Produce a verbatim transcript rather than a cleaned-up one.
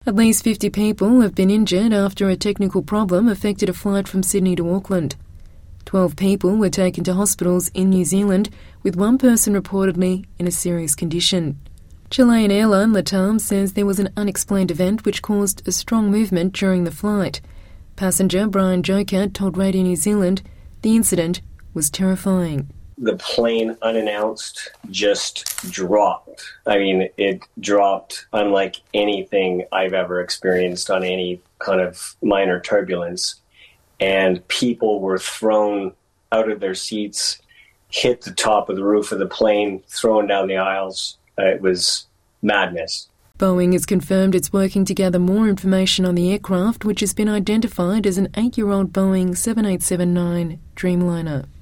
At least fifty people have been injured after a technical problem affected a flight from Sydney to Auckland. Twelve people were taken to hospitals in New Zealand, with one person reportedly in a serious condition. Chilean airline LATAM says there was an unexplained event which caused a strong movement during the flight. Passenger Brian Joker told Radio New Zealand the incident was terrifying. The plane, unannounced, just dropped. I mean, it dropped unlike anything I've ever experienced on any kind of minor turbulence. And people were thrown out of their seats, hit the top of the roof of the plane, thrown down the aisles. Uh, it was madness. Boeing has confirmed it's working to gather more information on the aircraft, which has been identified as an eight-year-old Boeing seven eight seven nine Dreamliner.